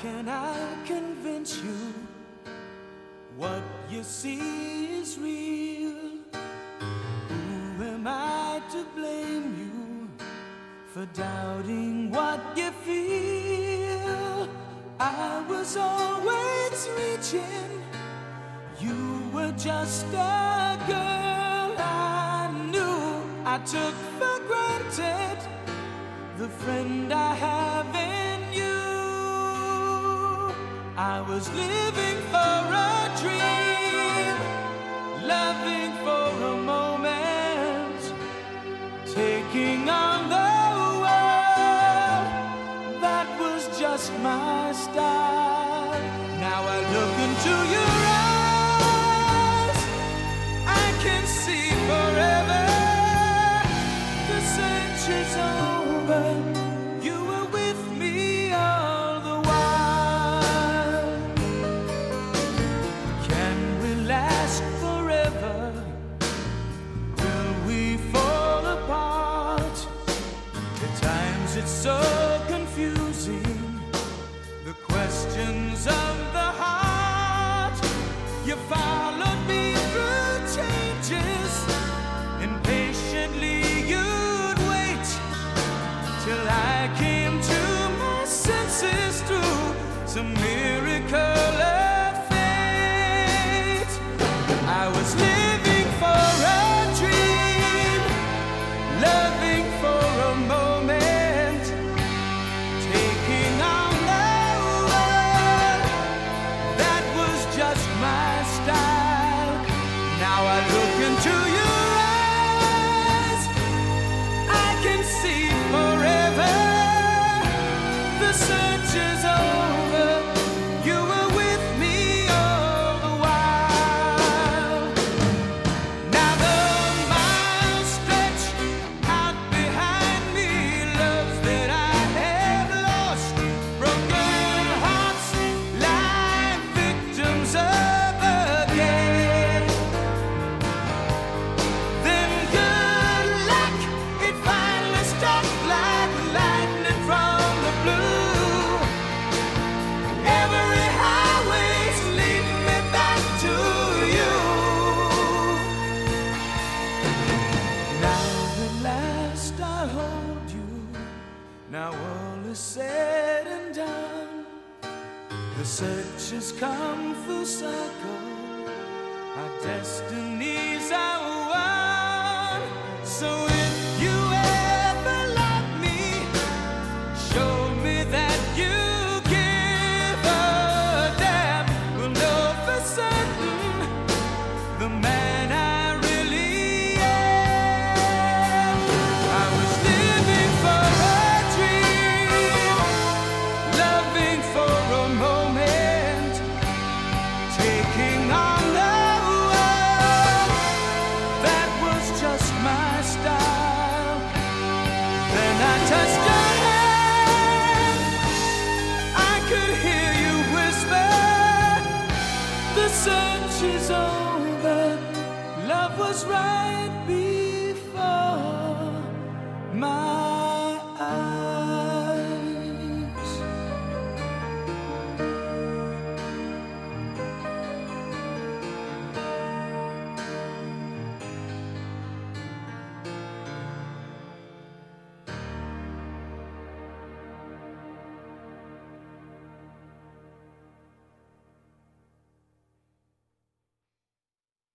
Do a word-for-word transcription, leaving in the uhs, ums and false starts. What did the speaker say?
can I convince you what you see is real? Who am I to blame you for doubting what you feel? I was always reaching, you were just a girl I knew. I took for granted the friend I have in you. I was living for a dream, loving for a moment, taking on the world. That was just my style. Now I look into your eyes, I can see forever. The search is over, you were with me all the while. Can we last forever? Will we fall apart? At times it's so confusing, the questions of the heart. You followed me through changes, impatiently you'd wait till I came to my senses through some miracle of fate. I was living for a dream, loving for a moment, taking on the world. That was just my style. Now I look into your eyes, I can see forever. The search is over, you were with me all the while. Now the miles stretch out behind me, loves that I have lost, broken hearts lie victims of again. Then good luck, it finally struck like lightning from the blue. Every highway's leading me back to you. Now at last I hold you, now all is said and done. The search has come full circle, our destinies are one. So if you ever love me, show me that you give a damn. We'll know for certain the man I really am. I was living for a dream, loving for a moment, taking on the world. That was just my style. Then I touched your hand, I could hear you whisper, the search is over. Love was right before my